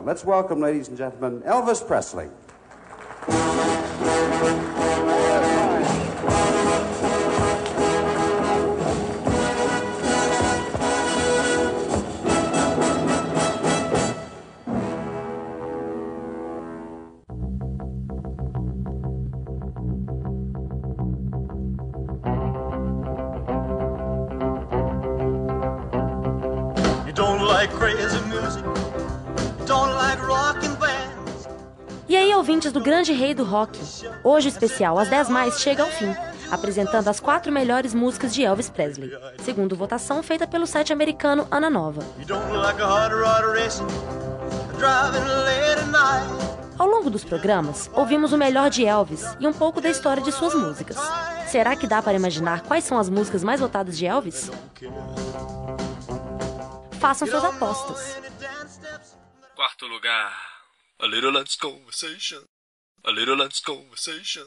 Let's welcome, ladies and gentlemen, Elvis Presley. E aí, ouvintes do grande rei do rock, hoje o especial As 10 Mais chega ao fim, apresentando as 4 melhores músicas de Elvis Presley, segundo votação feita pelo site americano Ana Nova. Ao longo dos programas, ouvimos o melhor de Elvis e um pouco da história de suas músicas. Será que dá para imaginar quais são as músicas mais votadas de Elvis? Façam suas apostas. Quarto lugar, A Little Less Conversation, A Little Less Conversation.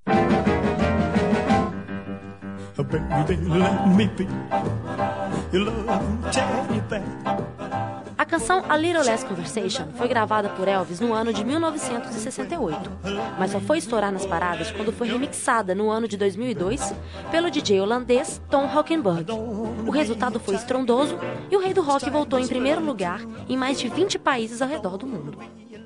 Baby, let me be your love, tell you that. A canção A Little Less Conversation foi gravada por Elvis no ano de 1968, mas só foi estourar nas paradas quando foi remixada no ano de 2002 pelo DJ holandês Tom Hockenberg. O resultado foi estrondoso e o rei do rock voltou em primeiro lugar em mais de 20 países ao redor do mundo.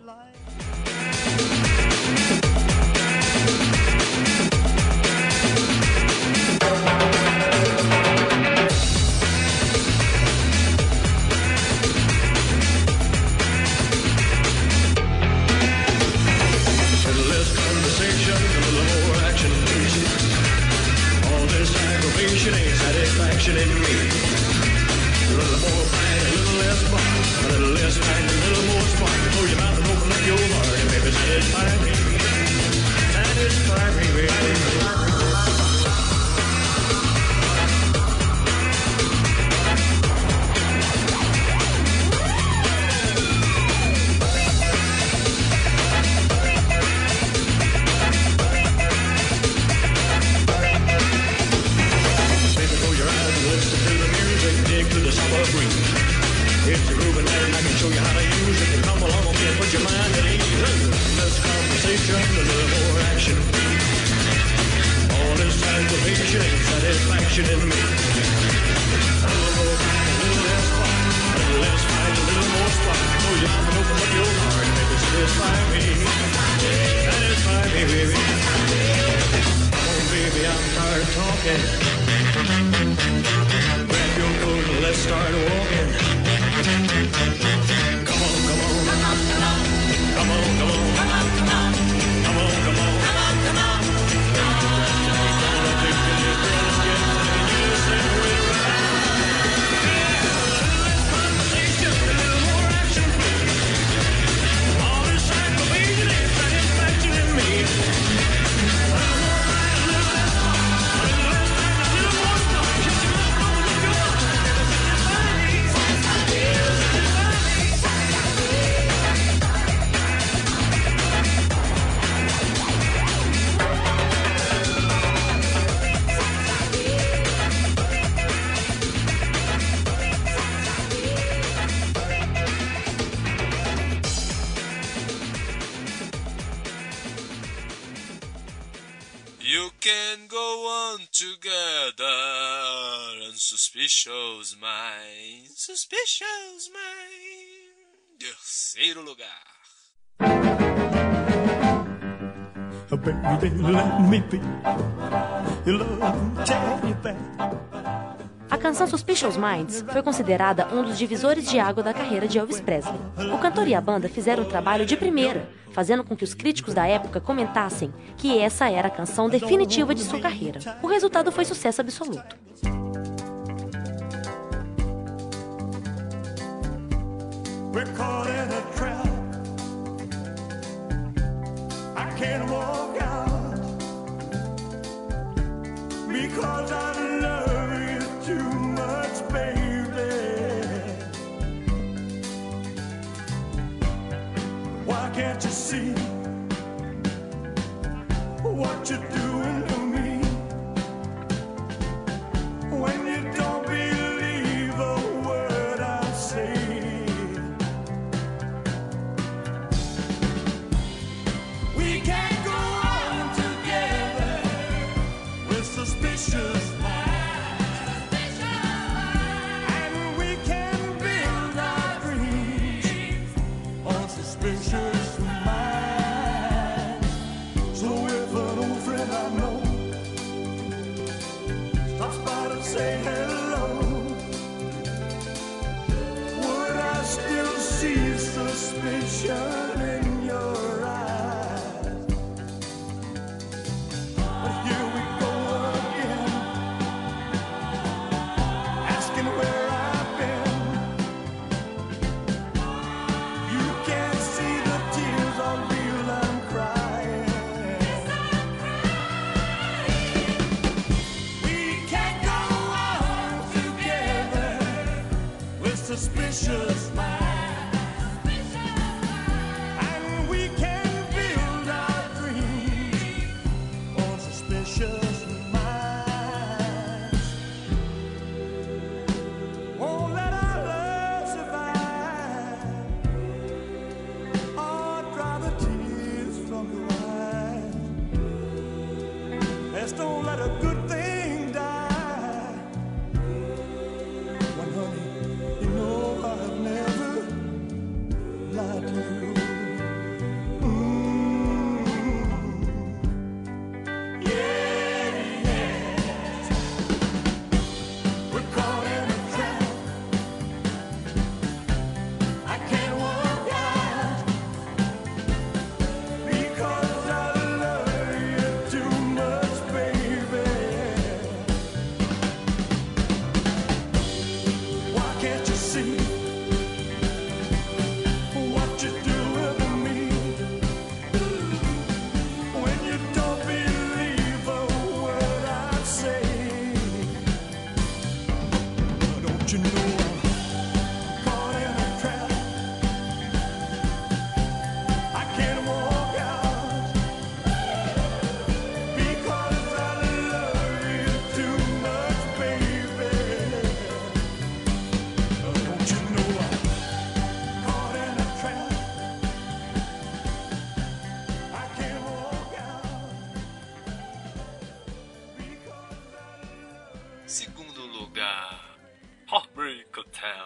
Satisfaction in me. A little more fight, a little less fun. A little less fight, a little more spark. Close your mouth and open up your heart, and baby, satisfy me. Satisfy me, baby. It's a grooving and I can show you how to use it. Come along and put your mind at ease. Less conversation, a little more action. All this aggravation ain't satisfaction in me. A little more fight, a little less fun. A little less fight, a little more spark. Close your eyes and open up your heart and baby, satisfy me. Satisfy me, baby. Come on, baby, I'm tired of talking. Grab your coat and let's start walking. Come on, come on. Come on, come on. Come on, come on. Come on, come on. Come on, come on. Come on, come on. Conversation, a little more action. All this aggravation ain't satisfaction in me. A little more fight, a little less fun. A little less fight, a little more spark. Shut your mouth, open up your heart. You can go on together, unsuspicious minds, suspicious minds. Terceiro lugar. Baby, let me be your love, tell you that. A canção Suspicious Minds foi considerada um dos divisores de água da carreira de Elvis Presley. O cantor e a banda fizeram um trabalho de primeira, fazendo com que os críticos da época comentassem que essa era a canção definitiva de sua carreira. O resultado foi sucesso absoluto. We're caught in a trap. I can't walk out because I love you too much, baby. Why can't you see what you're doing to me? When you don't believe a word I say, suspicious minds. So if an old friend I know stops by to say hello, would I still see suspicion in your eyes? But here we go again, asking where I've been. You can't see the tears are real, I'm crying. We can't go on together with suspicious minds, and we can build our dreams on suspicious minds. Won't let our love survive, or dry the tears from your eyes. Let's don't let a good thing die. When honey, you know I've never lied to you. Yes, we're caught in a trap. I can't walk out because I love you too much, baby. Why can't you see what you're doing to me? When you don't believe a word I say, don't you know I'm caught in a trap? I can't walk out because I love you too much, baby. Don't you know I'm caught in a trap? I can't walk out because I love. Segundo lugar, Heartbreak Hotel.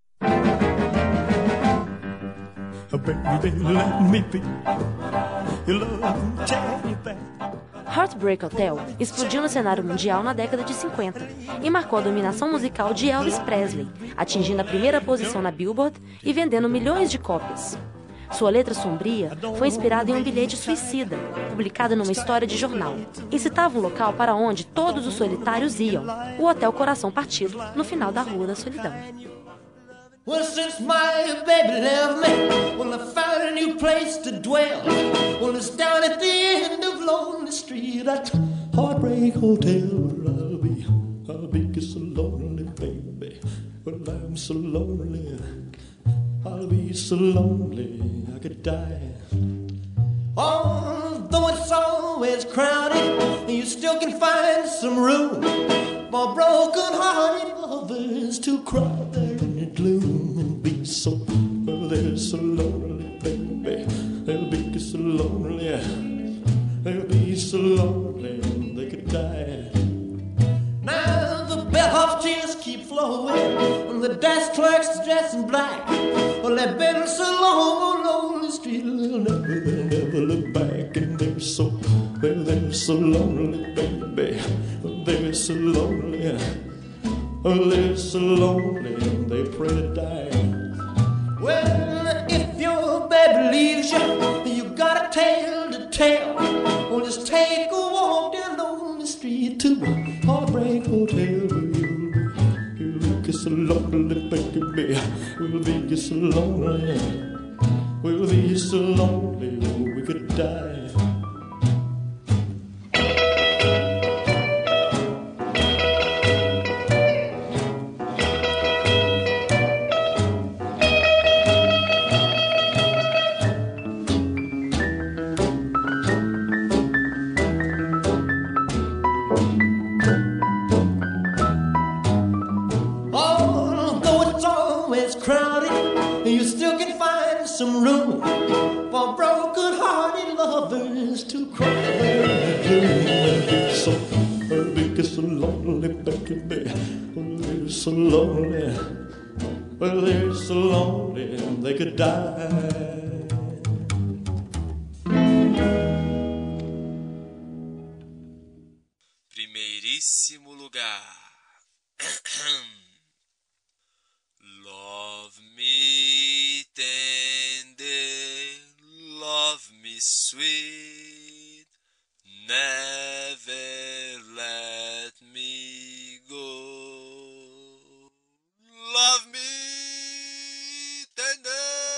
Baby, let me be your love teddy bear. Heartbreak Hotel explodiu no cenário mundial na década de 50 e marcou a dominação musical de Elvis Presley, atingindo a primeira posição na Billboard e vendendo milhões de cópias. Sua letra sombria foi inspirada em um bilhete suicida, publicado numa história de jornal, e citava um local para onde todos os solitários iam, o Hotel Coração Partido, no final da Rua da Solidão. Well, since my baby left me, well, I found a new place to dwell. Well, it's down at the end of Lonely Street at Heartbreak Hotel where I'll be so lonely, baby. Well, I'm so lonely, I'll be so lonely I could die. Although it's always crowded, you still can find some room for broken-hearted lovers to cry there in the gloom and be so, well, they're so lonely, baby. They'll be so lonely, they'll be so lonely they could die. Now the bellhops just keep flowing, and the desk clerks dressed in black. Well, they've been so long on Lonely Street, they'll never look back. And they're so lonely, baby. They're so lonely, they're so lonely, they pray to die. Well, if your baby leaves you, you got a tale to tell. Well, just take a walk down Lonely Street to Heartbreak Hotel. You'll be so lonely, baby. We'll be so lonely. We'll be so lonely we could die. Some room for broken-hearted lovers to cry there. So lonely, baby. Well, they're so lonely. Well, they're so lonely they could die. décimo lugar. Love me tender, love me sweet, never let me go. Love me tender,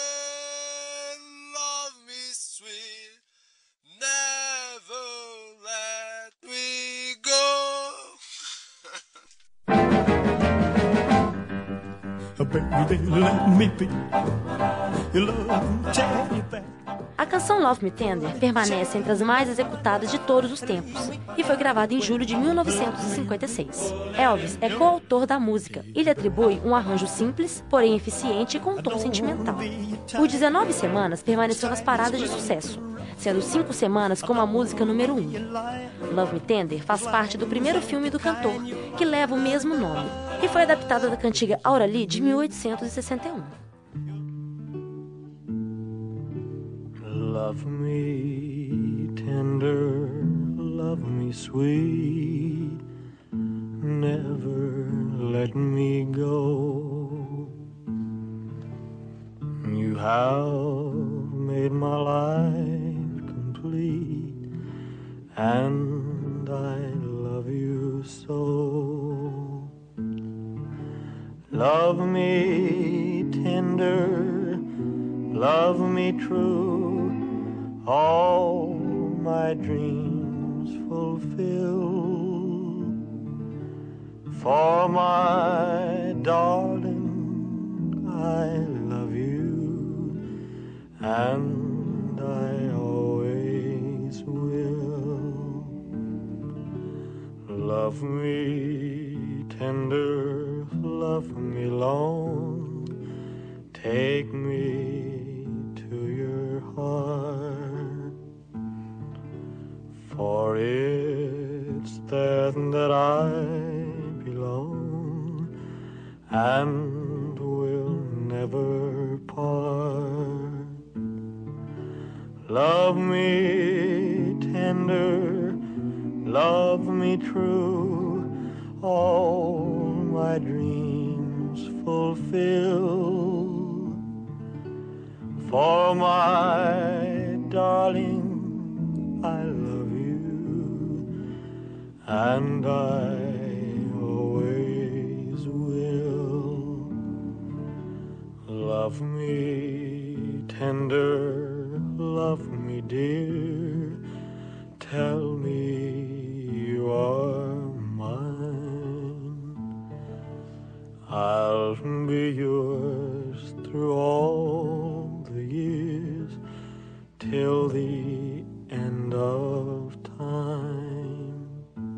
love me sweet, never let me go. Baby, let me be your love, take me back. A canção Love Me Tender permanece entre as mais executadas de todos os tempos e foi gravada em julho de 1956. Elvis é coautor da música e lhe atribui um arranjo simples, porém eficiente e com um tom sentimental. Por 19 semanas permaneceu nas paradas de sucesso, sendo 5 semanas como a música número 1. Love Me Tender faz parte do primeiro filme do cantor, que leva o mesmo nome, e foi adaptada da cantiga Aura Lee de 1861. Love me tender, love me sweet, never let me go. You have made my life complete, and I love you so. Love me tender, love me true, all my dreams fulfill. For my darling, I love you, and I always will. Love me tender, love me long, take me to your heart, for it's there that I belong and will never part. Love me tender, love me true, all my dreams fulfill. For my darling, I love you, and I always will. Love me tender, love me dear, tell me you are mine. I'll be yours through all the years, till the end of time.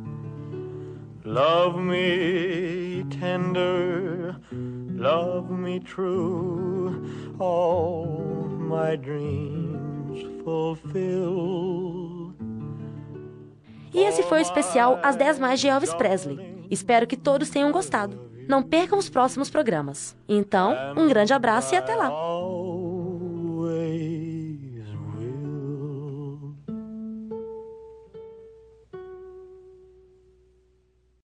Love me tender, love me true, all my dreams fulfill. E esse foi o especial As 10 Mais de Elvis Presley. Espero que todos tenham gostado. Não percam os próximos programas. Então, um grande abraço e até lá!